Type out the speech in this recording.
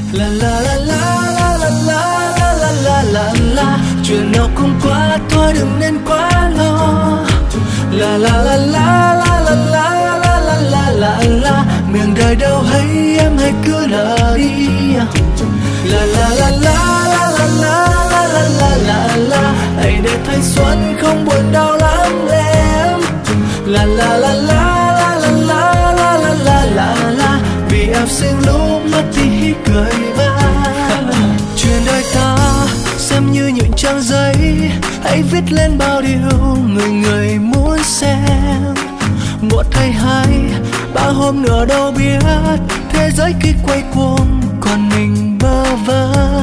La la la la la la la la la la la. Chuyện nào cũng qua thôi đừng nên quá lo. La la la la la la la la la la la la. Miền đời đâu hay em hãy cứ lờ đi. La la la la la la la la la la la la. Hãy để thanh xuân không buồn đau lắm em. La la la la la la la la la la la la. Vì em sinh lúc mất đi cười ma. Chuyện đời ta xem như những trang giấy, hãy viết lên bao điều người người muốn xem. Một hay hai, ba hôm nữa đâu biết thế giới khi quay cuồng còn mình bơ vơ.